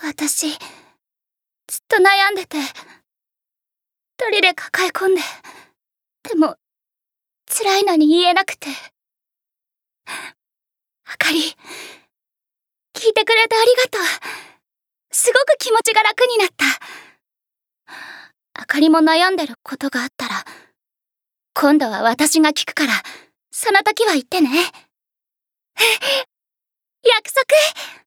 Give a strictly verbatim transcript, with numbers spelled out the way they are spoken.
私、ずっと悩んでて、一人で抱え込んで、でも、辛いのに言えなくて。あかり、聞いてくれてありがとう。すごく気持ちが楽になった。あかりも悩んでることがあったら、今度は私が聞くから、その時は言ってね。約束！